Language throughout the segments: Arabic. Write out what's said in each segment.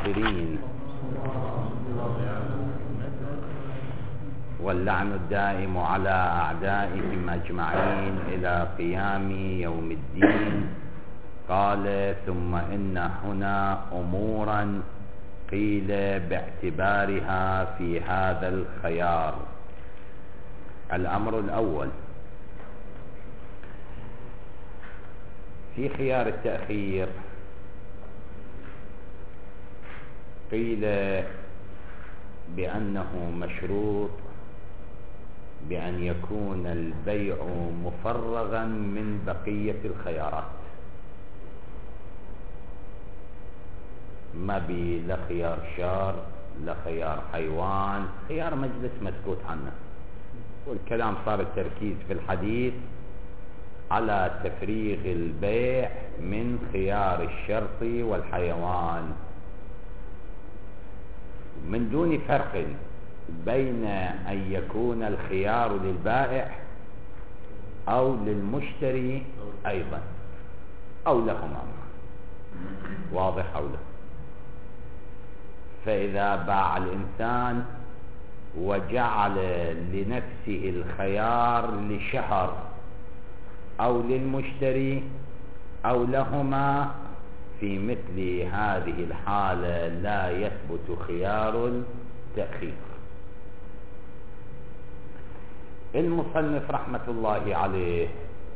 الحاضرين، واللعن الدائم على أعدائهم أجمعين إلى قيام يوم الدين. قال: ثم إن هنا أمورا قيل باعتبارها في هذا الخيار. الأمر الأول: في خيار التأخير قيل بأنه مشروط بأن يكون البيع مفرغا من بقية الخيارات، ما بي لا خيار شار لا خيار حيوان، خيار مجلس مسكوت عنه، والكلام صار التركيز في الحديث على تفريغ البيع من خيار الشرط والحيوان، من دون فرق بين أن يكون الخيار للبائع أو للمشتري أيضا أو لهما، واضح أو لا؟ فإذا باع الإنسان وجعل لنفسه الخيار لشهر أو للمشتري أو لهما، في مثل هذه الحالة لا يثبت خيار التأخير. المصنف رحمة الله عليه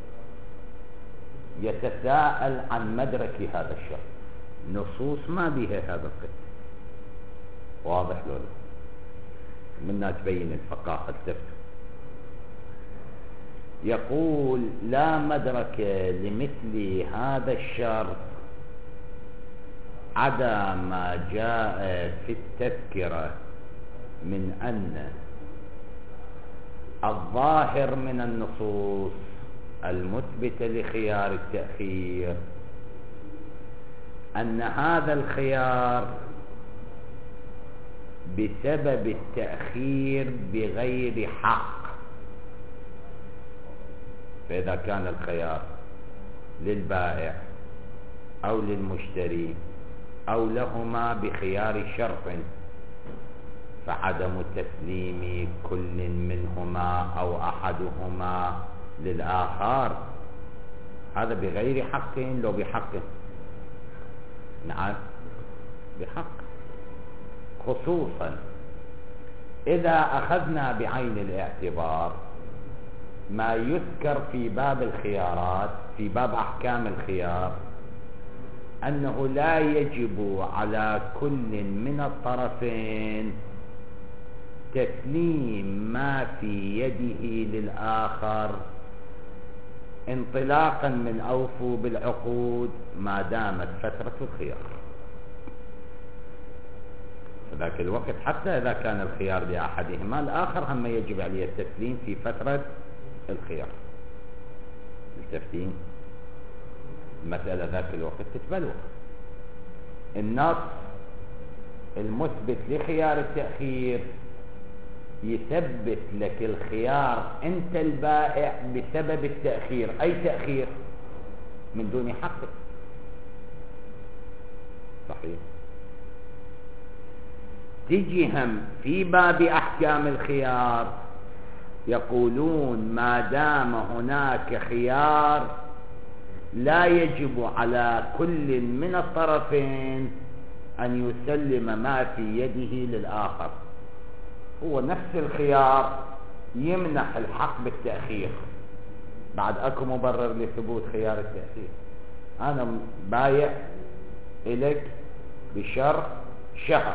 يتساءل عن مدرك هذا الشرط، نصوص ما بها هذا القيد، واضح له؟ منا تبين الفقاهة التفتح. يقول: لا مدرك لمثل هذا الشرط عدا ما جاء في التذكرة من أن الظاهر من النصوص المثبتة لخيار التأخير أن هذا الخيار بسبب التأخير بغير حق. فإذا كان الخيار للبائع أو للمشتري أو لهما بخيار شرط، فعدم تسليم كل منهما أو أحدهما للآخر هذا بغير حق لو بحق. نعم بحق، خصوصا إذا أخذنا بعين الاعتبار ما يذكر في باب الخيارات، في باب أحكام الخيار، أنه لا يجب على كل من الطرفين تسليم ما في يده للآخر انطلاقا من أوفوا بالعقود ما دامت فترة الخيار. في ذاك الوقت حتى إذا كان الخيار لأحدهما، الآخر هم يجب عليه التسليم في فترة الخيار. التفتين المسألة ذاك الوقت تتبلور. النص المثبت لخيار التأخير يثبت لك الخيار أنت البائع بسبب التأخير، أي تأخير من دون حق. صحيح. تجي هم في باب أحكام الخيار يقولون ما دام هناك خيار لا يجب على كل من الطرفين أن يسلم ما في يده للآخر. هو نفس الخيار يمنح الحق بالتأخير، بعد أكو مبرر لثبوت خيار التأخير. أنا بايع إليك بشرط شهر،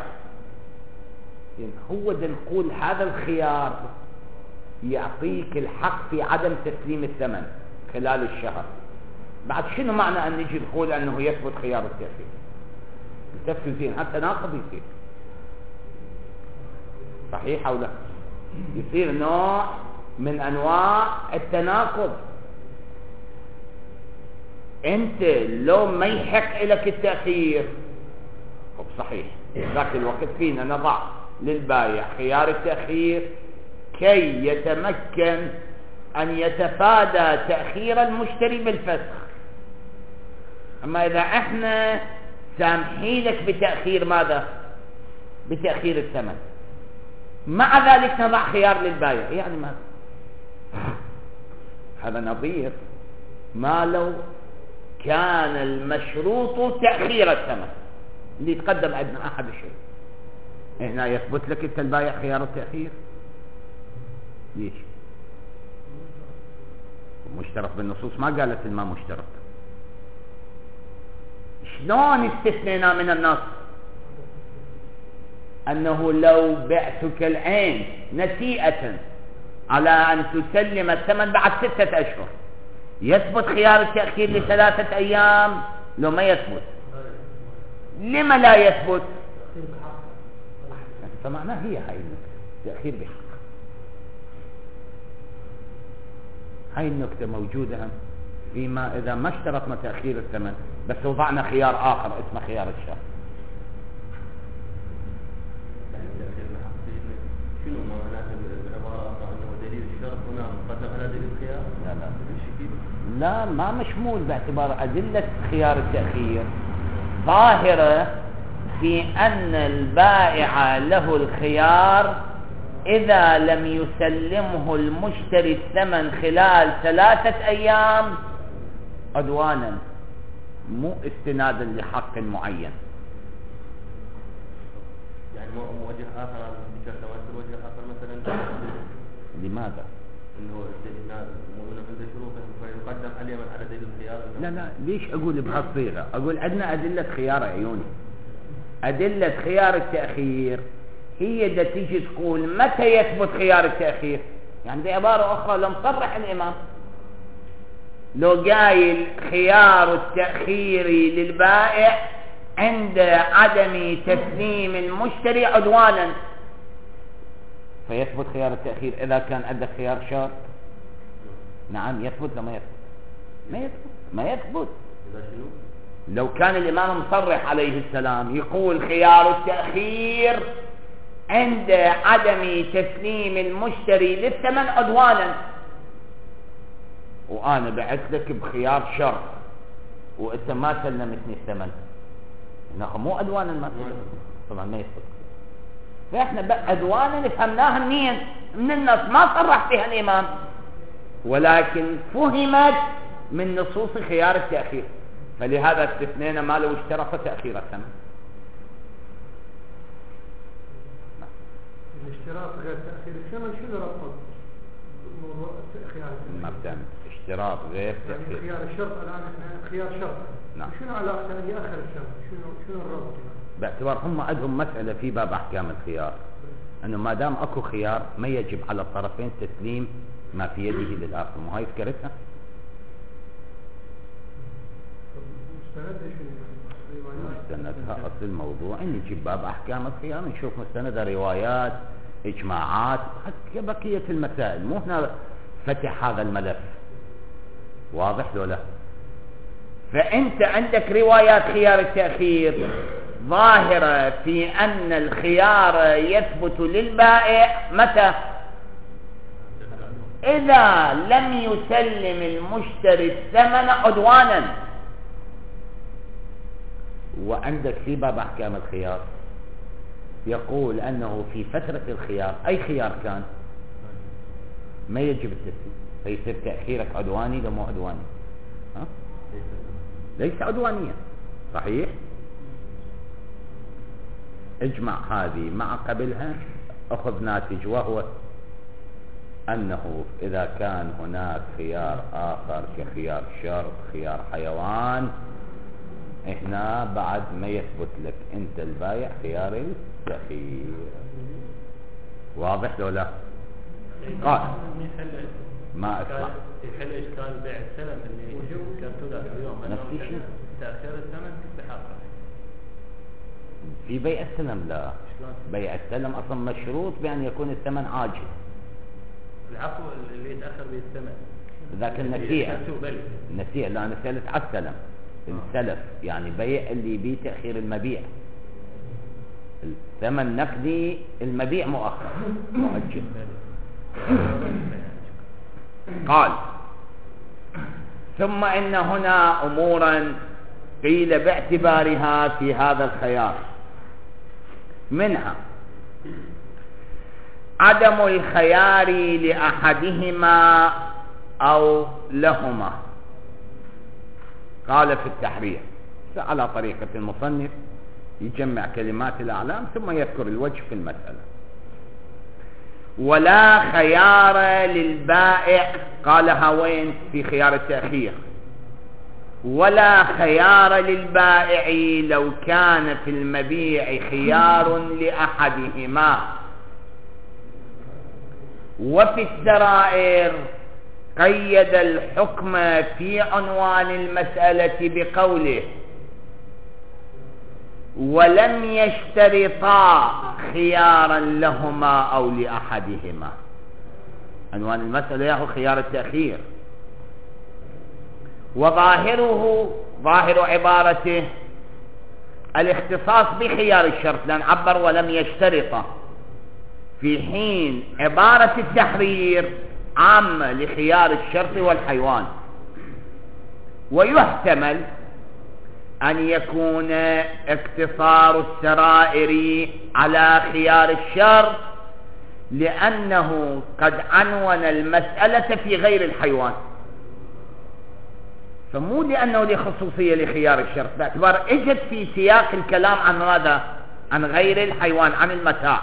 هو ده نقول هذا الخيار يعطيك الحق في عدم تسليم الثمن خلال الشهر. بعد شنو معنى أن نجي نقول أنه يثبت خيار التأخير؟ التفكير زين، حتى ناقض يصير. صحيح أو لا؟ يصير نوع من أنواع التناقض. أنت لو ما يحق لك التأخير، صحيح، ذاك الوقت فينا نضع للبايع خيار التأخير كي يتمكن أن يتفادى تأخير المشتري بالفسخ. أما إذا احنا سامحي لك بتأخير ماذا؟ بتأخير الثمن. مع ذلك نضع خيار للبائع. يعني ماذا؟ هذا نظير ما لو كان المشروط تأخير الثمن اللي يتقدم عندنا أحد الشيء. هنا يثبت لك أنت البائع خيار التأخير. ليش؟ مشترط بالنصوص، ما قالت ما مشترط. شلون استثنينا من النص؟ أنه لو بعتك العين نسيئة على أن تسلم الثمن بعد 6 أشهر، يثبت خيار التأخير ل3 أيام لو ما يثبت؟ لما لا يثبت؟ فمعناه هي هاي النكتة، تأخير بحق. هاي النكتة موجودة فيما إذا ما اشترطنا تأخير الثمن بس وضعنا خيار آخر اسمه خيار الشرط. شنو معناته العبارة أنه دليل الشرط هنا مقدم على دليل الخيار؟ لا ما مشمول باعتبار أدلة خيار التأخير ظاهرة في أن البائع له الخيار إذا لم يسلمه المشتري الثمن خلال 3 أيام عدوانا، مو استنادا لحق معين. يعني وجه آخر وجه آخر مثلا لماذا؟ إنه عند شروطه فيقدم عليه على دليل الخيار. لا ليش أقول بهالصيغة؟ أقول عندنا أدلة خيار عيوني. أدلة خيار التأخير هي اللي تيجي تقول متى يثبت خيار التأخير. يعني بعبارة أخرى لم صرح الإمام لو قايل خيار التأخير للبائع عند عدم تسليم المشتري عدوانا، فيثبت خيار التأخير إذا كان عندك خيار شرط. نعم يثبت. لما يثبت ما يثبت. لو كان الإمام مصرح عليه السلام يقول خيار التأخير عند عدم تسليم المشتري للثمن عدوانا، وأنا بعت لك بخيار شرط وأنت ما سلمتني الثمن، هنا مو عدوانا ما طبعا ما يثبت. فإحنا عدوانا فهمناها منين؟ من النص، ما صرح فيها الإمام ولكن فهمت من نصوص خيار التأخير، فلهذا استثنينا ما لو اشترط تأخير الثمن. الاشتراط غير تأخير الثمن شنو ربط موضوع خيار الثمن؟ ما بتعمل اشتراط غير تأخير. يعني خيار الشرط الآن احنا خيار شرط. نعم. شنو علاقة أن يأخر الثمن؟ شنو الربط؟ باعتبار هم عندهم مسألة في باب أحكام الخيار أنه ما دام أكو خيار ما يجب على الطرفين تسليم ما في يده للآخر. مو هاي ذكرتها؟ مستندها أصل الموضوع إن نجيب باب أحكام الخيار نشوف مستندها روايات إجماعات بقية المسائل، مو هنا فتح هذا الملف. واضح لو لا؟ فأنت عندك روايات خيار التأخير ظاهرة في أن الخيار يثبت للبائع متى؟ إذا لم يسلم المشتري الثمن عدوانا. وعندك في باب أحكام الخيار يقول أنه في فترة الخيار أي خيار كان ما يجب التسليم، فيصير تأخيرك عدواني لو مو عدواني؟ ها؟ ليس عدوانيا. صحيح؟ اجمع هذه مع قبلها أخذ ناتج، وهو أنه إذا كان هناك خيار آخر كخيار شرط خيار حيوان، هنا بعد ما يثبت لك أنت البايع خيار التأخير. واضح لو لا؟ قال ما أسمع يحل إشكال بيع السلم اللي ذكرته ذاك اليوم نفس الشيء. تأخير الثمن بحقه في بيع السلم. لا، بيع السلم أصلا مشروط بأن يكون الثمن عاجل. العفو اللي يتأخر به الثمن ذاك النسيئة. لا، أنا سألت على السلم. السلف يعني بيع اللي يبي تأخير المبيع. الثمن نقدي، المبيع مؤخر مؤجل. قال ثم إن هنا أمورا قيل باعتبارها في هذا الخيار. منها عدم الخيار لأحدهما أو لهما. قال في التحرير على طريقة المصنف يجمع كلمات الأعلام ثم يذكر الوجه في المسألة. ولا خيار للبائع، قالها وين؟ في خيار التأخير. ولا خيار للبائع لو كان في المبيع خيار لأحدهما. وفي السرائر قيد الحكم في عنوان المسألة بقوله ولم يشترطا خيارا لهما أو لأحدهما. عنوان المسألة ياهو خيار التأخير، وظاهره ظاهر عبارته الاختصاص بخيار الشرط، لأن عبر ولم يشترطا، في حين عبارة التحرير عامة لخيار الشرط والحيوان. ويحتمل أن يكون اقتصار السرائر على خيار الشرط لأنه قد عنون المسألة في غير الحيوان، فمو لأنه لخصوصية لخيار الشرط، باعتبار اجت في سياق الكلام عن ماذا؟ عن غير الحيوان، عن المتاع.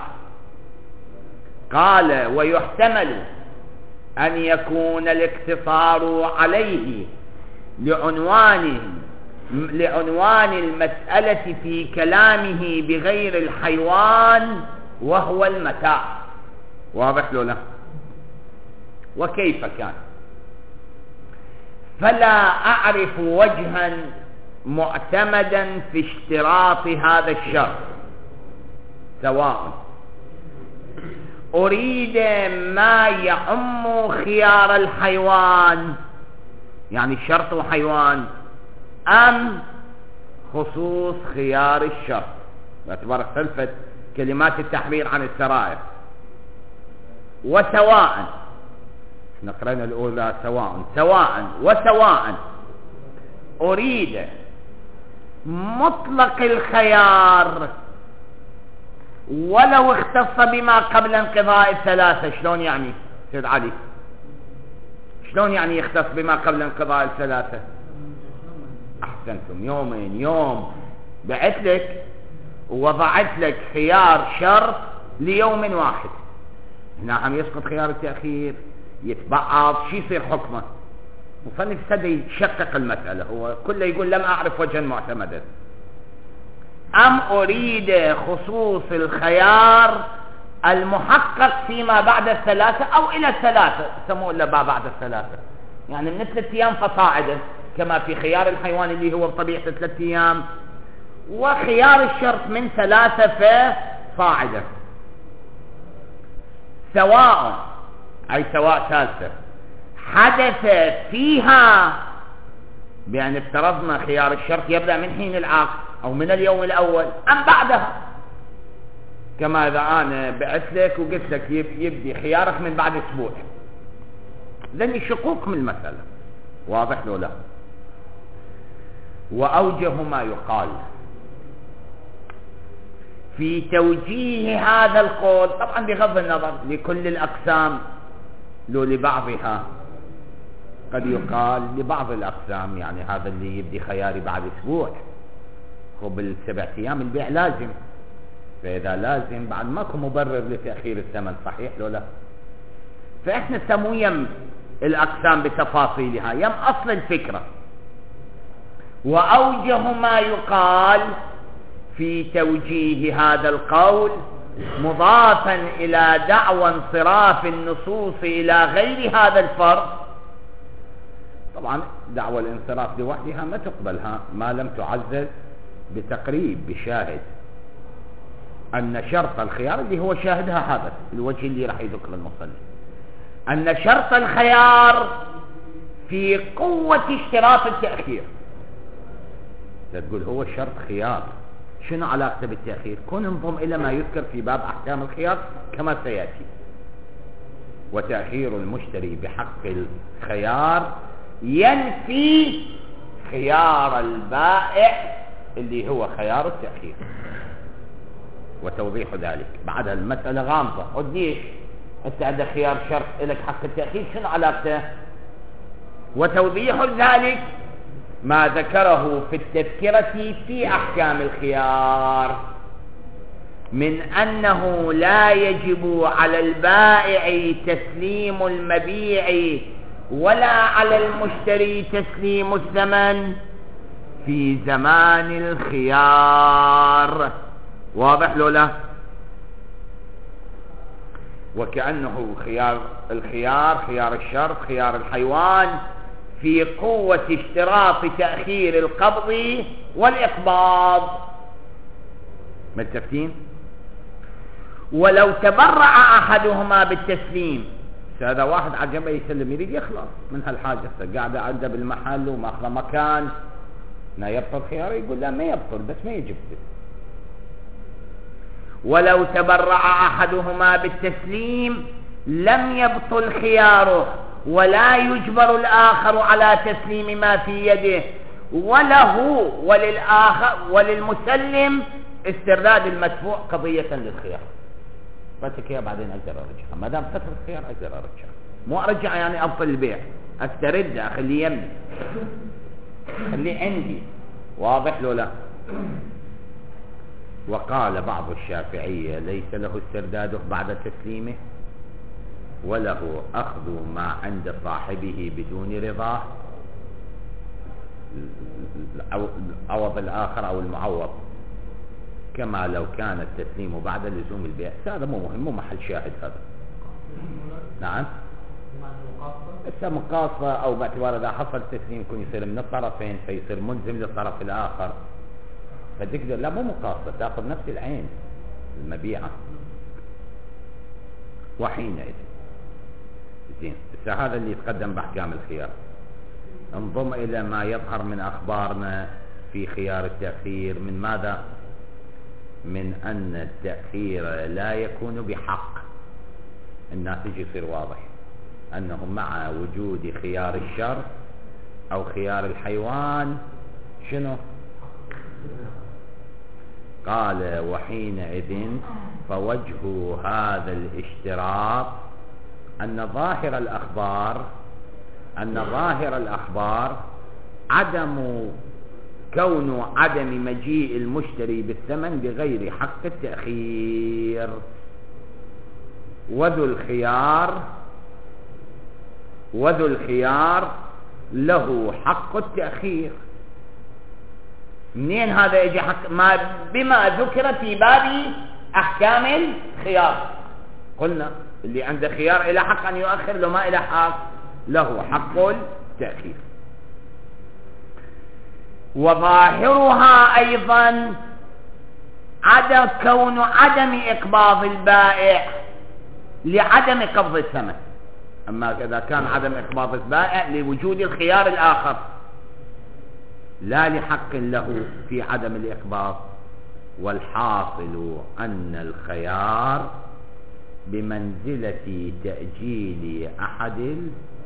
قال ويحتمل أن يكون الاقتصار عليه لعنوان المسألة في كلامه بغير الحيوان وهو المتاع. واضح له لا؟ وكيف كان؟ فلا أعرف وجها معتمدا في اشتراط هذا الشرط، سواء أريد ما يعم خيار الحيوان، يعني شرط حيوان، أم خصوص خيار الشرط، باعتبار اختلفت كلمات التحرير عن السرائر. وسواء نقرأنا الأولى وسواء أريد مطلق الخيار ولو اختص بما قبل انقضاء الثلاثة. شلون يعني سيد علي؟ شلون يعني يختص بما قبل انقضاء الثلاثة؟ أحسنتم، يوم بعت لك ووضعت لك خيار شرط ليوم واحد، هنا عم يسقط خيار التأخير، يتبعض، شو يصير حكمه؟ مصنف سد يشقق المسألة، هو كله يقول لم أعرف وجها معتمدا. أم أريد خصوص الخيار المحقق فيما بعد الثلاثة أو إلى الثلاثة، سموه إلا بعد الثلاثة، يعني من 3 أيام فصاعدا، كما في خيار الحيوان اللي هو بطبيعة 3 أيام، وخيار الشرط من 3 فصاعدا. سواء أي سواء ثالثة حدث فيها، بأن افترضنا خيار الشرط يبدأ من حين العقد أو من اليوم الأول أم بعدها، كما إذا أنا بعت لك وقلت لك يبدي خيارك من بعد أسبوع، ذني شقوق من المسألة. واضح له لا؟ وأوجه ما يقال في توجيه هذا القول، طبعا بغض النظر لكل الأقسام لو لبعضها، قد يقال لبعض الأقسام يعني هذا اللي يبدي خياري بعد أسبوع، هو بال7 أيام البيع لازم، فإذا لازم بعد ماكو مبرر لتأخير الثمن، صحيح لو لا؟ فإحنا نسمو يم الأقسام بتفاصيلها، يم أصل الفكرة. وأوجه ما يقال في توجيه هذا القول مضافا إلى دعوى انصراف النصوص إلى غير هذا الفرق. طبعا دعوى الانصراف لوحدها ما تقبلها ما لم تعزز بتقريب بشاهد، أن شرط الخيار اللي هو شاهدها هذا الوجه اللي راح يذكر المصنف، أن شرط الخيار في قوة اشتراط التأخير. تقول هو شرط خيار، شنو علاقته بالتأخير؟ كن انضم إلى ما يذكر في باب أحكام الخيار كما سيأتي. وتأخير المشتري بحق الخيار ينفي خيار البائع اللي هو خيار التأخير. وتوضيح ذلك بعدها المسألة غامضة. قديش انت عندك خيار شرط لك حق التأخير، شنو علاقته؟ وتوضيح ذلك ما ذكره في التذكرة في أحكام الخيار من أنه لا يجب على البائع تسليم المبيع ولا على المشتري تسليم الثمن في زمان الخيار. واضح له لا؟ وكأنه خيار الشرط خيار الحيوان في قوة اشتراط تأخير القبض والإقباض. متفقين؟ ولو تبرع أحدهما بالتسليم، هذا واحد عجبه يسلم يريد يخلص من هالحاجة، قاعد عنده بالمحل وماخذ مكان، لا يبطل خياره؟ يقول لا ما يبطل بس ما يجب. ولو تبرع أحدهما بالتسليم لم يبطل خياره ولا يجبر الآخر على تسليم ما في يده، وله وللآخر وللمسلم استرداد المدفوع قضية للخيار. فاتك يا بعدين أقدر أرجع، ما دام فترة الخيار أقدر أرجع، مو أرجع يعني أبطل البيع، أسترد أخليه يمني، خليه عندي. واضح له لا؟ وقال بعض الشافعية ليس له استرداده بعد تسليمه، وله أخذ ما عند صاحبه بدون رضاه، عوض الآخر أو المعوض، كما لو كان التسليم بعد لزوم البيع. هذا مو مهم، مو محل شاهد هذا. نعم هسه مقاصة أو باعتبار إذا حصل تسليم يكون يصير من الطرفين فيصير ملزم للطرف الآخر، فتقدر لا مو مقاصة تأخذ نفس العين المبيعة. وحينئذ زين هذا اللي يتقدم بأحكام الخيار. انضم إلى ما يظهر من أخبارنا في خيار التأخير من ماذا؟ من أن التأخير لا يكون بحق. الناتج يصير واضح أنه مع وجود خيار الشرط أو خيار الحيوان شنو؟ قال وحينئذ فوجه هذا الاشتراط أن ظاهر الأخبار عدم كون عدم مجيء المشتري بالثمن بغير حق التأخير، وذو الخيار له حق التأخير. منين هذا يجي حق؟ بما ذكر في باب أحكام الخيار. قلنا اللي عنده خيار إلى حق أن يؤخر، لو ما إلى حق له حق التأخير. وظاهرها أيضا كون عدم إقباض البائع لعدم قبض الثمن. أما إذا كان عدم إقباض البائع لوجود الخيار الآخر لا لحق له في عدم الإقباض. والحاصل أن الخيار بمنزلة تأجيل أحد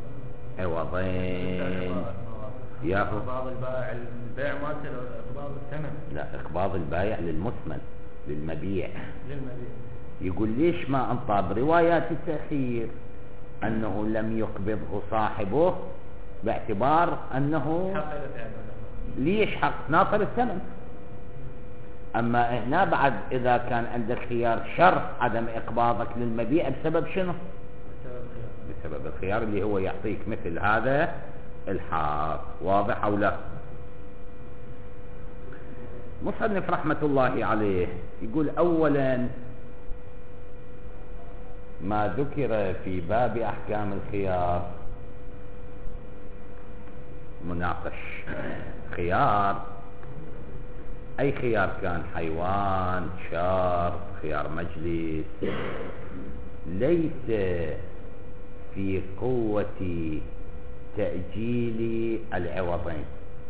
العوضين. ياخذ بعض البائع ما تصير إقباض الثمن، لا إقباض البائع للمثمن للمبيع. يقول ليش ما انطى بروايات التأخير أنه لم يقبضه صاحبه باعتبار أنه ليش حق ناطر الثمن. أما هنا بعد إذا كان عندك خيار شرط عدم إقباضك للمبيع بسبب شنو؟ بسبب الخيار اللي هو يعطيك مثل هذا الحق. واضح أو لا؟ مصنف رحمة الله عليه يقول أولا ما ذكر في باب أحكام الخيار مناقش. خيار أي خيار كان، حيوان، شرط، خيار مجلس، ليس في قوة تأجيل العوضين،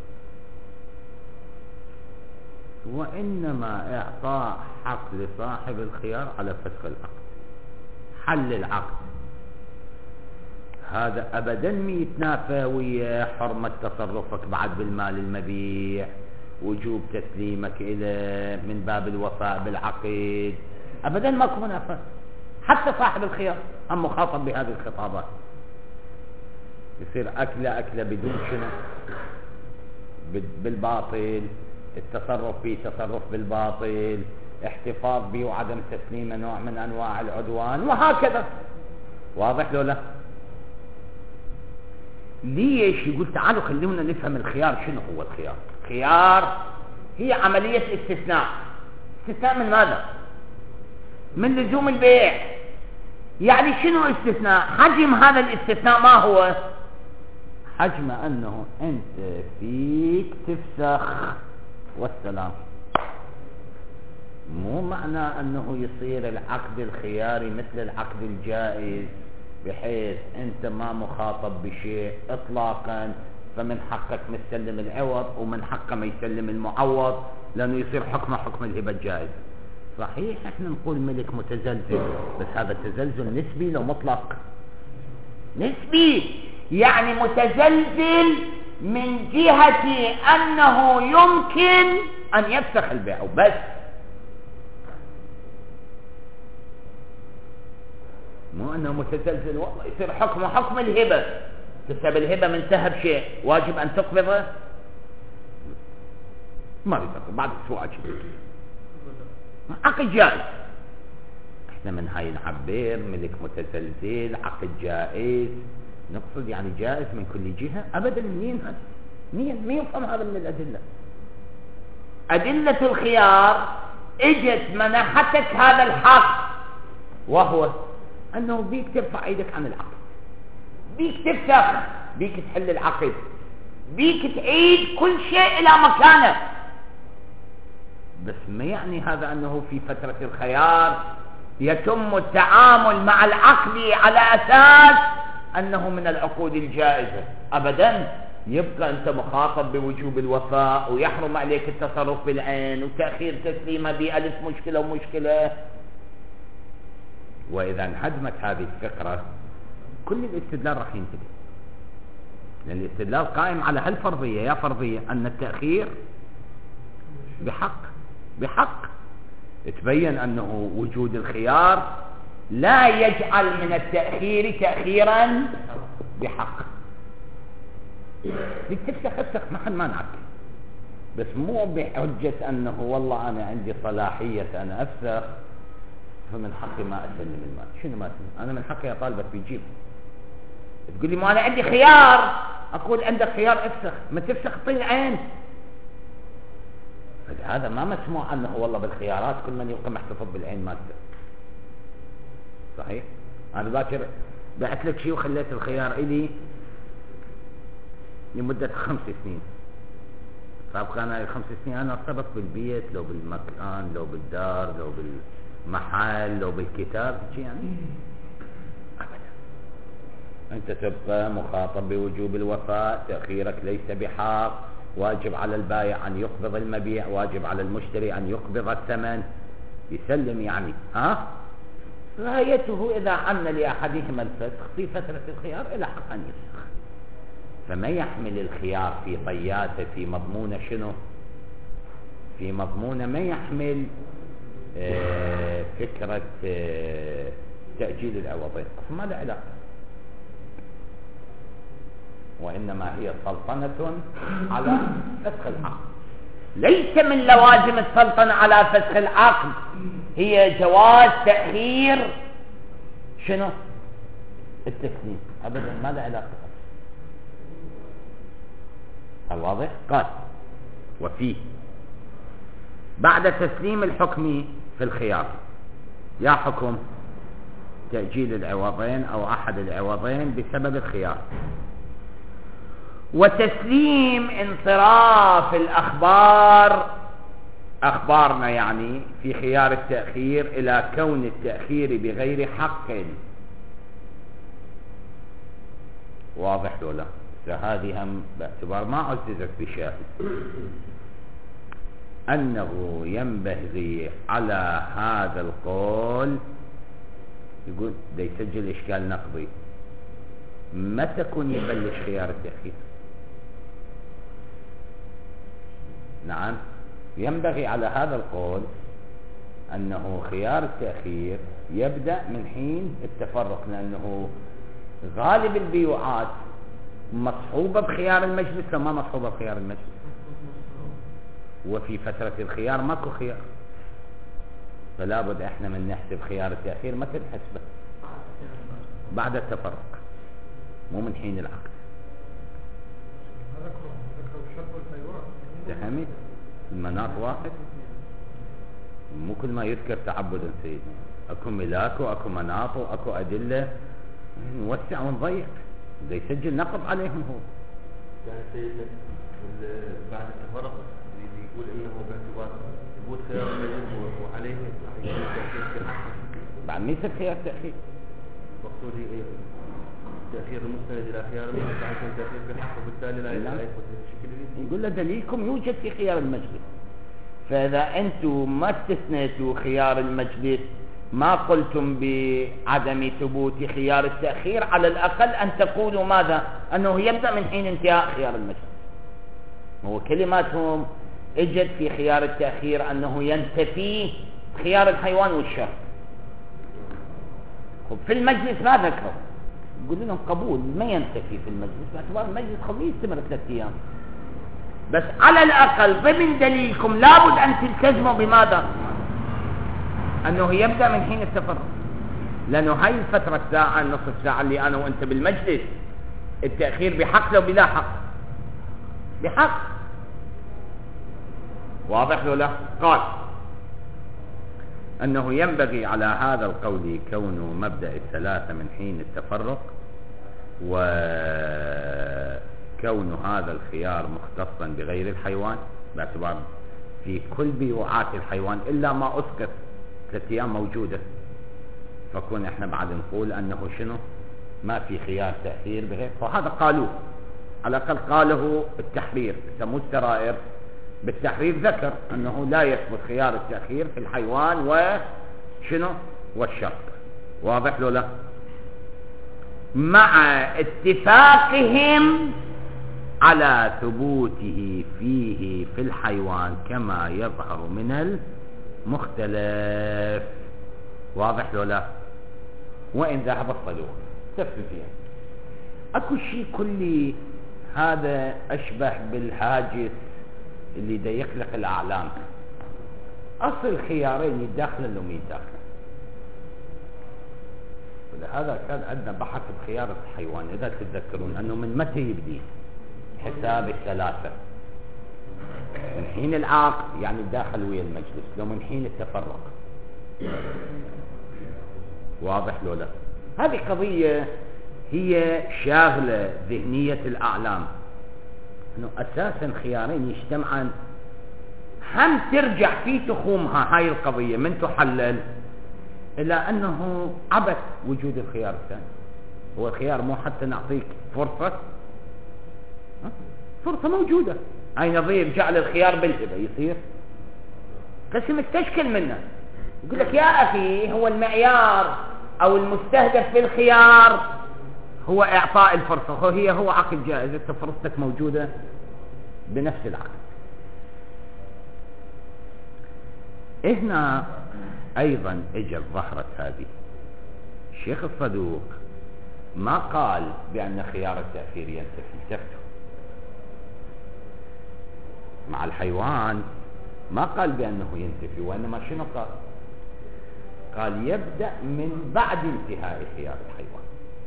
وإنما إعطاء حق لصاحب الخيار على فسخ العقد، حل العقد. هذا أبدا يتنافى ويا حرمة تصرفك بعد بالمال المبيع، وجوب تسليمك إلى من باب الوفاء بالعقد، أبدا ماكو منافاة. حتى صاحب الخيار هم مخاطب بهذه الخطابات. يصير أكله بدون شنو؟ بالباطل، التصرف فيه تصرف بالباطل، احتفاظ به وعدم تسليمه نوع من أنواع العدوان، وهكذا. واضح لو لا؟ ليش؟ يقول تعالوا خلونا نفهم الخيار. شنو هو الخيار؟ خيار هي عملية استثناء. استثناء من ماذا؟ من لزوم البيع. يعني شنو استثناء؟ حجم هذا الاستثناء ما هو؟ حجم أنه أنت فيك تفسخ والسلام. مو معنى أنه يصير العقد الخياري مثل العقد الجائز، بحيث أنت ما مخاطب بشيء إطلاقا، فمن حقك مستلم العوض ومن حقه ما يسلم المعوض، لأنه يصير حكمه حكم الهبة الجائز. صحيح احنا نقول ملك متزلزل، بس هذا تزلزل نسبي لو مطلق؟ نسبي، يعني متزلزل من جهة أنه يمكن أن يفسخ البيع وبس. مو أنه متزلزل والله يصير حكمه حكم الهبة. تسبب الهبة من تهب شيء واجب أن تقبضه؟ ما بيتقبض بعد السؤال. عقد جائز. احنا من هاي نعبر ملك متزلزل عقد جائز، نقصد يعني جائز من كل جهة. أبدا. مين يفهم هذا من الأدلة؟ أدلة الخيار اجت منحتك هذا الحق، وهو أنه بيك ترفع ايدك عن العقد، بيك تفسخ، بيك تحل العقد، بيك تعيد كل شيء إلى مكانه. بس ما يعني هذا أنه في فترة الخيار يتم التعامل مع العقد على أساس أنه من العقود الجائزة. أبدا. يبقى أنت مخاطب بوجوب الوفاء، ويحرم عليك التصرف بالعين وتأخير تسليمها بألف مشكلة ومشكلة. وإذا انهدمت هذه الفكرة كل الاستدلال راح ينتهي، لأن الاستدلال قائم على هالفرضية. يا فرضية أن التأخير بحق تبين أنه وجود الخيار لا يجعل من التأخير تأخيرا بحق. تفسخ ما حد مانعك، بس مو بحجة أنه والله أنا عندي صلاحية أنا أفسخ فمن حقي ما أسلم المال. شنو ما أسلم؟ أنا من حقي أطالبك بيجيب. تقول لي ما أنا عندي خيار، أقول عندك خيار أفسخ، ما تفسخ طيل عين. هذا ما مسموع أنه والله بالخيارات كل من يبقى محتفظ بالعين مالته. صحيح؟ أنا باكر بعت لك شيء وخليت الخيار إلي لمدة 5 سنين، فأبقى أنا 5 سنين أنا ارتبط بالبيت، لو بالمكان، لو بالدار، لو بالمحل، لو بالكتاب، شيء يعني أبدا. أنت تبقى مخاطب بوجوب الوفاء، تأخيرك ليس بحق، واجب على البائع أن يقبض المبيع، واجب على المشتري أن يقبض الثمن، يسلم يعني. غايته إذا عن لأحدهما الفسخ في فترة الخيار إلى حق أن يفسخ. فما يحمل الخيار في طياته في مضمون شنو؟ في مضمون ما يحمل فكرة تأجيل العوضين، ما له علاقة، وإنما هي سلطنة على فسخ العقد. ليس من لوازم السلطنة على فسخ العقد هي جواز تأخير شنو؟ التسليم. أبدا ما له علاقة. الواضح؟ قال وفيه بعد تسليم الحكم في الخيار يا حكم تأجيل العوضين أو أحد العوضين بسبب الخيار، وتسليم انصراف الأخبار، أخبارنا يعني في خيار التأخير، إلى كون التأخير بغير حق. واضح ولا؟ فهذه هم باعتبار ما عززت بشاهد أنه ينبغي على هذا القول، يقول ده يسجل إشكال نقضي، متى يكون يبلش خيار التأخير؟ نعم، ينبغي على هذا القول أنه خيار التأخير يبدأ من حين التفرق، لأنه غالب البيوعات مصحوبة بخيار المجلس وما مصحوبة بخيار المجلس، وفي فترة الخيار ماكو خيار، فلا بد احنا من نحسب خيار التأخير متى نحسبه؟ بعد التفرق، مو من حين العقد. فهمت؟ المناط واحد، مو كل ما يذكر تعبدا سيدنا، اكو ملاك واكو مناط واكو ادله، نوسع ونضيق، ده يسجل نقض عليهم هو. يعني سيدنا بعد التفرق يقول انه باعتبار ثبوت خيار المجلس وعليه بعد ما يصير خيار تأخير. مقصودي ايه؟ تأخير المستند الى خيار المجلس عشان تأخير في حقه، بالتالي لا يثبت الشكل. يقول له دليلكم يوجد في خيار المجلس، فإذا أنتم ما استثنيتوا خيار المجلس، ما قلتم بعدم ثبوت خيار التأخير، على الأقل أن تقولوا ماذا؟ أنه يبدأ من حين انتهاء خيار المجلس. هو كلماتهم اجت في خيار التأخير أنه ينتفي خيار الحيوان والشر. في المجلس ما ذكروا، يقول لهم قبول ما ينتفي في المجلس، باعتبار المجلس خليه يستمر 3 أيام، بس على الأقل ضمن دليلكم لابد أن تلتزموا بماذا؟ أنه يبدأ من حين التفرق، لأنه هاي الفترة الساعة النصف ساعة اللي أنا وأنت بالمجلس التأخير بحق لو بلا حق؟ بحق. واضح له لا؟ قال أنه ينبغي على هذا القول كونه مبدأ الثلاثة من حين التفرق، وكون هذا الخيار مختصا بغير الحيوان، باعتبار في كل بيوعات الحيوان إلا ما أسقط 3 أيام موجودة، فكون احنا بعد نقول أنه شنو ما في خيار تأخير بغير، فهذا قالوه على الأقل قاله التحرير، سموه السرائر بالتحرير، ذكر أنه لا يثبت خيار التأخير في الحيوان وشنو والشرط. واضح له لا؟ مع اتفاقهم على ثبوته فيه في الحيوان كما يظهر من المختلف. واضح له لا؟ وإن ذهب الصدوق تفهم فيها. أكو شيء كلي هذا أشبه بالهاجس اللي دا يخلق الأعلام، أصل خيارين يتداخلن لو ما يتداخلن. ولهذا كان عندنا بحث بخيار الحيوان، إذا تتذكرون أنه من متى يبدي حساب الثلاثة؟ من حين العقد يعني الداخل ويا المجلس، لو من حين التفرق. واضح له لا؟ هذه قضية هي شاغلة ذهنية الأعلام، أنه أساسا خيارين يجتمعان، هم ترجع في تخومها هاي القضية من تحلل إلى أنه عبث وجود الخيار الثاني. هو الخيار مو حتى نعطيك فرصة، فرصة موجودة، أي نظير جعل الخيار بالهبة يصير قسم تشكل منه، يقول لك يا أخي هو المعيار أو المستهدف في الخيار هو إعطاء الفرصة، هو عقد جائز، إذا فرصتك موجودة بنفس العقد. هنا أيضا إجت ظهرت هذه. الشيخ الصدوق ما قال بأن خيار التأخير ينتفي، تفتوا مع الحيوان ما قال بأنه ينتفي، وإنما شنو قال؟ قال يبدأ من بعد انتهاء خيار الحيوان،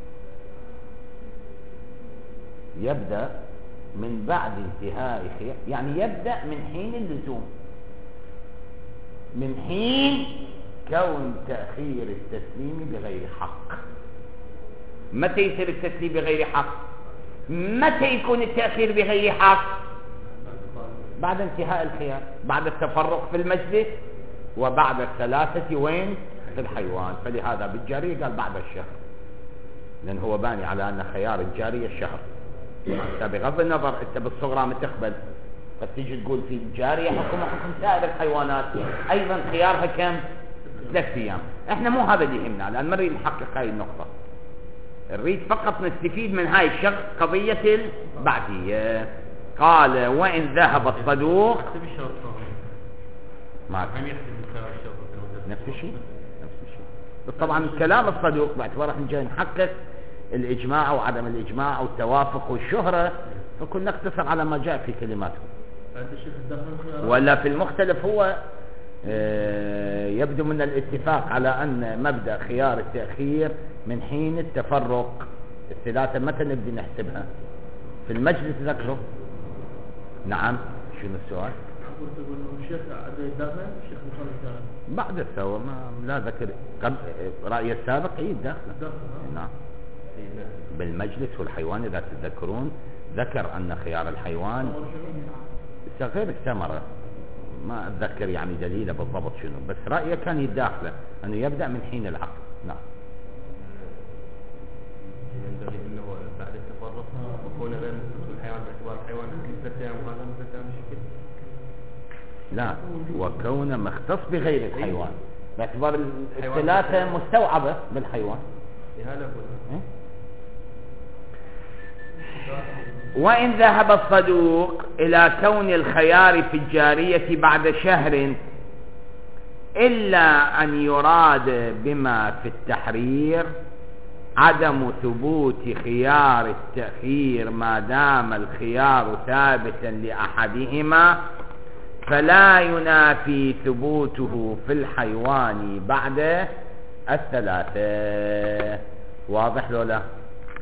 يبدأ من بعد انتهاء خيار، يعني يبدأ من حين اللزوم، من حين كون تأخير التسليم بغير حق. متى يصير التسليم بغير حق؟ متى يكون التأخير بغير حق؟ بعد انتهاء الخيار، بعد التفرق في المجلس، وبعد الثلاثة وين؟ في الحيوان. فلهذا بالجارية قال بعد الشهر، لأن هو باني على أن خيار الجارية الشهر. بغض النظر أنت بالصغرى ما تقبل، قد تيجي تقول في الجارية حكم سائر الحيوانات أيضا خيارها كم؟ 3 أيام. احنا مو هذا اللي يهمنا الآن، نريد نحقق هاي النقطة. نريد فقط نستفيد من هاي قضية البعدية. قال وإن ذهب الصدوق يحسب الشرط ما هم يحسب خيار الشرط نفس الشيء بس طبعا كلام الصدوق باعتبار احنا جاي نحقق الإجماع أو عدم الإجماع أو التوافق والشهرة، فكنا نقتصر على ما جاء في كلماته. هذا الشيخ الداخل الخيار ولا في المختلف هو يبدو من الاتفاق على أن مبدأ خيار التأخير من حين التفرق الثلاثة متى نبدي نحسبها في المجلس ذكره. نعم شنو السؤال؟ قلت انه الشيخ داخل الشيخ مخالف داخل بعد الثورة ما لا ذكر قبل رأي السابق عيد داخله. نعم بالمجلس والحيوان إذا تتذكرون ذكر أن خيار الحيوان غير الثمرة، ما أتذكر يعني دليله بالضبط شنو، بس رأيه كان يداخله أنه يبدأ من حين العقد. نعم ينبغي انه بعد التفرق وكون غير مختص بالحيوان باعتبار الحيوان مثل ايام وهذا مثل ايام بشكل لا وكونه مختص بغير الحيوان باعتبار الثلاثة مستوعبة بالحيوان. هذا هو. وإن ذهب الصدوق إلى كون الخيار في الجارية بعد شهر إلا أن يراد بما في التحرير عدم ثبوت خيار التأخير ما دام الخيار ثابتا لأحدهما فلا ينافي ثبوته في الحيوان بعد الثلاثة. واضح لو لا؟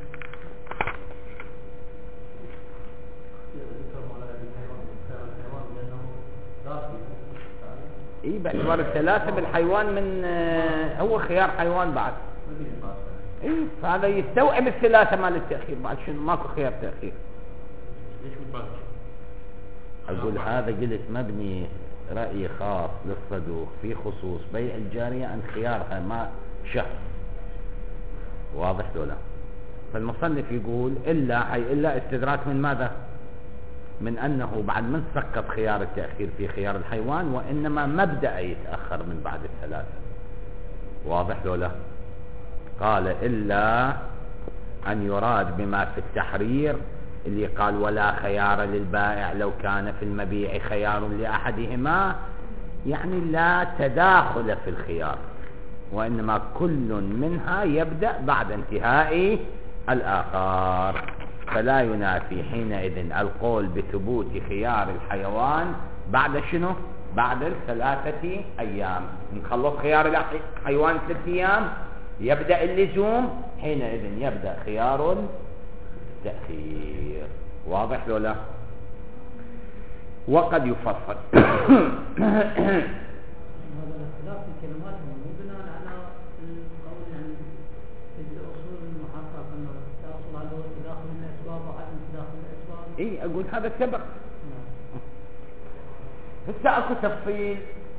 اي باعتبار الثلاثة بالحيوان من هو خيار حيوان بعد. اي فهذا يستوعب الثلاثة مال التأخير بعد شنو ماكو خيار تأخير. ليش بالباقي؟ اقول هذا قلت مبني رأي خاص للصدوق في خصوص بيع الجارية عن خيارها ما شهر. واضح دولا؟ فالمصنف يقول إلا استدراك من ماذا؟ من أنه بعد من سقط خيار التأخير في خيار الحيوان وإنما مبدأ يتأخر من بعد الثلاثة. واضح دولا؟ قال إلا أن يراد بما في التحرير اللي قال ولا خيار للبائع لو كان في المبيع خيار لأحدهما، يعني لا تداخل في الخيار وإنما كل منها يبدأ بعد انتهاء الآخر، فلا ينافي حينئذ القول بثبوت خيار الحيوان بعد شنو؟ بعد 3 أيام. نخلص خيار الحيوان 3 أيام يبدأ اللزوم، حينئذ يبدأ خيار التأخير. واضح لو لا؟ وقد يفصل هذا الاختلاف في كلماتهم مو بناء على القول يعني في الاصول المحققه انه تاصل على تداخل الاسباب وعدم تداخل الاسباب. اي اقول هذا سبق. هسه اكو تفصيل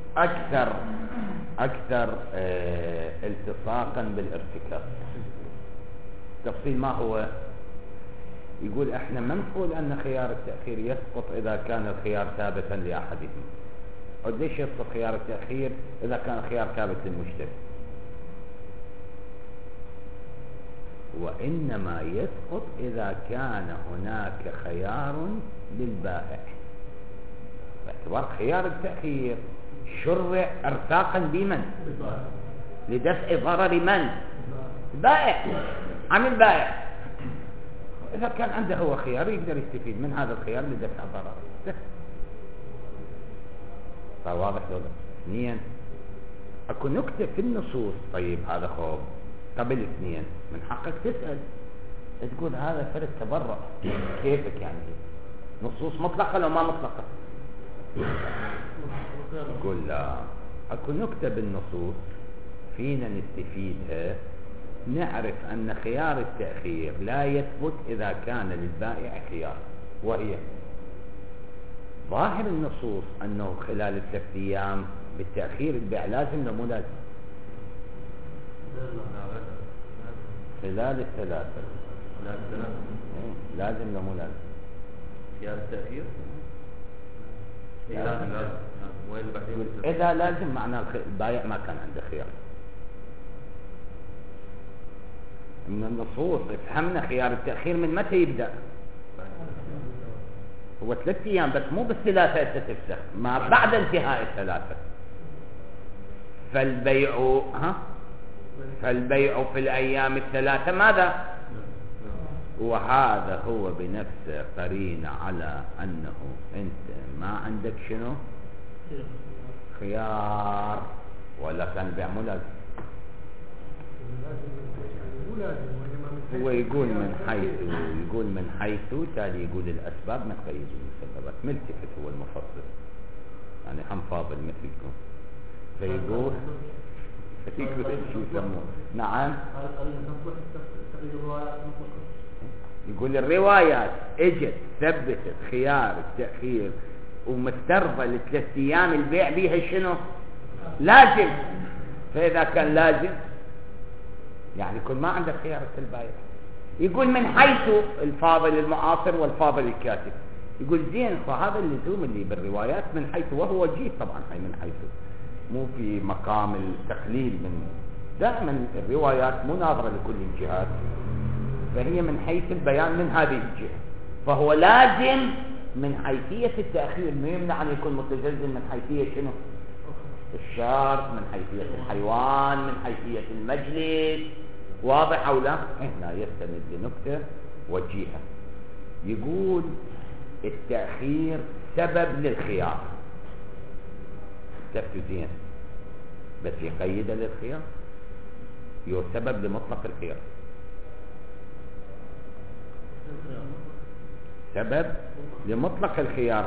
اكثر التصاقا بالارتكاز. تفصيل ما هو؟ يقول احنا ما نقول ان خيار التأخير يسقط اذا كان الخيار ثابتا لاحدهم. ليش يسقط خيار التأخير اذا كان الخيار ثابت للمشتري؟ وانما يسقط اذا كان هناك خيار للبائع باعتبار خيار التأخير شرع ارتاقا بمن؟ لدفع ضرر من؟ البائع عن البائع. إذا كان عنده هو خيار يقدر يستفيد من هذا الخيار لدفع ضرر. فواضح لو اثنين اكو نكتة في النصوص. طيب هذا خوف قبل 2 من حقك تسأل تقول هذا فرد تبرع كيفك يعني نصوص مطلقة لو ما مطلقة؟ تقول لا اكو نكتة بالنصوص فينا نستفيدها، نعرف أن خيار التأخير لا يثبت إذا كان للبائع خيار، وهي ظاهر النصوص أنه خلال 3 أيام بالتأخير البيع لازم لو مو لازم؟ خلال 3 لازم لو مو لازم؟ خيار التأخير لازم. وين بعدين؟ إذا لازم معناه البائع ما كان عنده خيار. من النصوص افهمنا خيار التأخير من متى يبدأ؟ هو 3 أيام بس، مو بالثلاثة تفسخ، ما بعد انتهاء الثلاثة. فالبيع في الأيام الثلاثة ماذا؟ وهذا هو بنفسه قرين على أنه أنت ما عندك شنو؟ خيار، ولا كان البيع مو لازم. هو يقول من حيث تالي يقول الأسباب ما تقيد المسببات، ملتفت هو المفصل يعني هم فاضل مثلكم، فيقول شو يسموه. نعم، يقول الروايات اجت ثبتت خيار التأخير ومسترضى ل3 أيام البيع بيها شنو؟ لازم. فإذا كان لازم يعني يكون ما عندك خيار البائع. يقول من حيث الفاضل المعاصر والفاضل الكاتب، يقول زين، فهذا اللزوم اللي بالروايات من حيث، وهو وجيه طبعا هي من حيث، مو في مقام التقليل. من دائما الروايات مناظرة لكل الجهات، فهي من حيث البيان من هذه الجهة، فهو لازم من حيثية التأخير، ما يمنع أن يكون متزلزل من حيثية شنو؟ الشرط، من حيثية الحيوان، من حيثية المجلس. واضح أو لا؟ هنا يستند لنكتة وجيهة، يقول التأخير سبب للخيار. تفتوا زين، بس يقيد للخيار، يو سبب لمطلق الخيار، سبب لمطلق الخيار،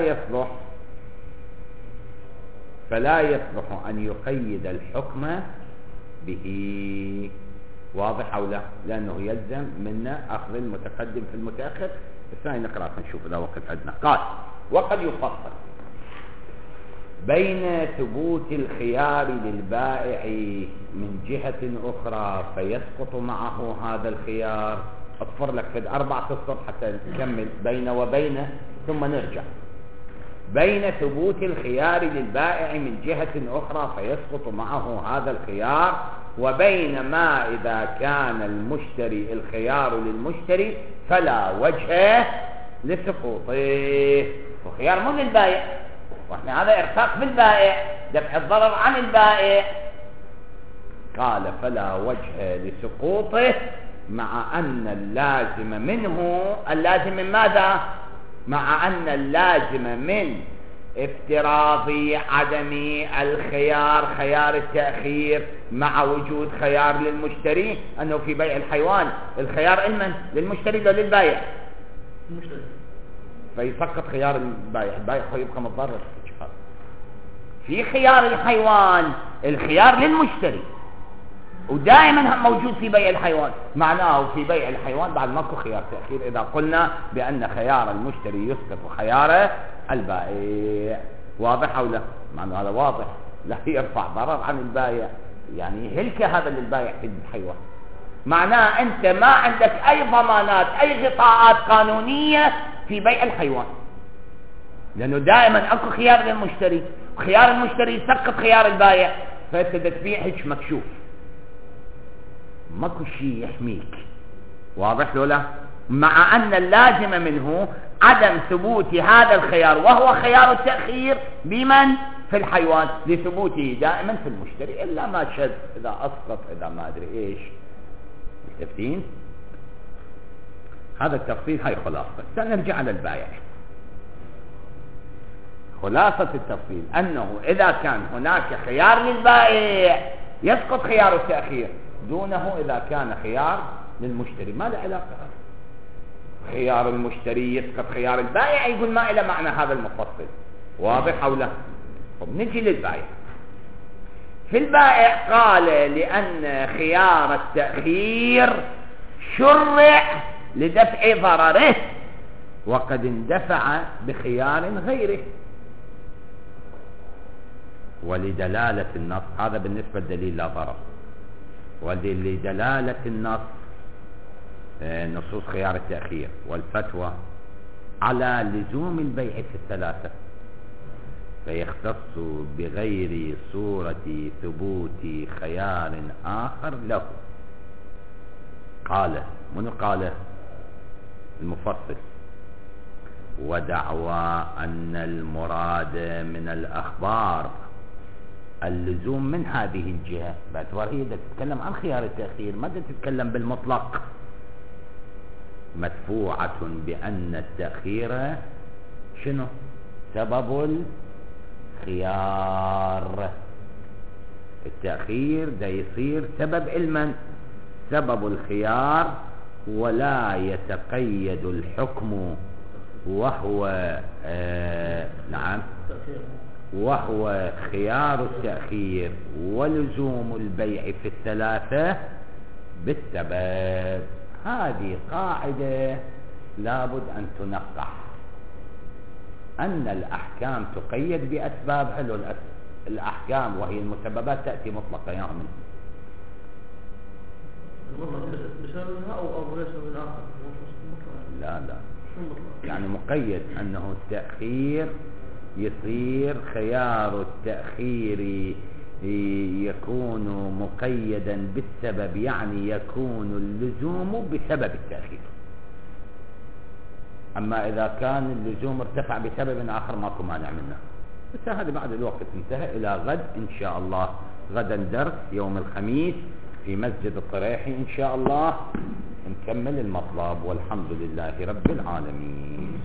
فلا يصلح أن يقيد الحكم به. واضح أو لا؟ لأنه يلزم منا أخذ المتقدم في المتأخر. الثاني نقرأ نشوف إذا وقت عندنا. قال وقد يفصل بين ثبوت الخيار للبائع من جهة أخرى فيسقط معه هذا الخيار. أصفر لك في 4 الصف حتى نكمل بين وبينه ثم نرجع. بين ثبوت الخيار للبائع من جهة أخرى فيسقط معه هذا الخيار، وبين ما إذا كان المشتري الخيار للمشتري فلا وجه لسقوطه. وخيار مو للبائع، واحنا هذا إرفاق بالبائع، دفع الضرر عن البائع. قال فلا وجه لسقوطه، مع أن اللازم منه، اللازم من ماذا؟ مع أن اللازم من افتراض عدم الخيار، خيار التأخير، مع وجود خيار للمشتري، أنه في بيع الحيوان الخيار لمن؟ للمشتري ولا للبائع؟ المشتري. فيسقط خيار البائع، البائع يبقى متضرر. في خيار الحيوان الخيار للمشتري، ودائما موجود في بيع الحيوان، معناه في بيع الحيوان بعد ماكو خيار تأخير إذا قلنا بأن خيار المشتري يسقط خيار البائع. واضح أو لا؟ معناه هذا واضح، لا يرفع ضرر عن البائع، يعني هلك هذا للبائع في الحيوان. معناه أنت ما عندك أي ضمانات، أي غطاءات قانونية في بيع الحيوان، لأنه دائما أكو خيار للمشتري، خيار المشتري يسقط خيار البائع، فأنت تبيع هيك مكشوف، ماكو شيء يحميك. واضح لولا؟ مع أن اللازم منه عدم ثبوت هذا الخيار، وهو خيار التأخير بمن؟ في الحيوان، لثبوته دائما في المشتري، إلا ما شذ، إذا أسقط، إذا ما أدري إيش. متفقين؟ هذا التفصيل هاي خلاصة. سنرجع على البائع. خلاصة التفصيل أنه إذا كان هناك خيار للبائع يسقط خيار التأخير، دونه إذا كان خيار للمشتري. ما له علاقة، خيار المشتري يسقط خيار البائع، يقول ما إلى معنى هذا المفصل. واضح أو لا؟ طب نجي للبائع. في البائع قال لأن خيار التأخير شرع لدفع ضرره، وقد اندفع بخيار غيره، ولدلالة النص. هذا بالنسبة لدليل لا ضرر. ولدلالة النص نصوص خيار التأخير والفتوى على لزوم البيع في الثلاثة، فيختص بغير صورة ثبوت خيار آخر له. قال من قال المفصل ودعوى أن المراد من الأخبار اللزوم من هذه الجهة، باعتبار هي تتكلم عن خيار التأخير، ما تتكلم بالمطلق، مدفوعة بأن التأخير شنو سبب الخيار. التأخير ده يصير سبب علما، سبب الخيار، ولا يتقيد الحكم وهو نعم وهو خيار التأخير ولزوم البيع في الثلاثة بالسبب. هذه قاعدة لابد أن تنقح، أن الأحكام تقيد بأسبابها. الأحكام وهي المسببات تأتي مطلقة يا من بسبب منها أو ليس من آخر؟ لا يعني مقيد أنه التأخير يصير خيار التأخير يكون مقيدا بالسبب، يعني يكون اللزوم بسبب التأخير. أما إذا كان اللزوم ارتفع بسبب آخر ماكو مانع منه. بس هذا بعد الوقت انتهى. إلى غد إن شاء الله، غدا درس يوم الخميس في مسجد الطريحي إن شاء الله، نكمل المطلب والحمد لله رب العالمين.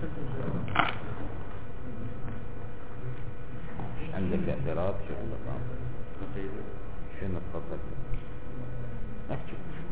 عندك اعتراض؟ شنو تفضل؟ احكي.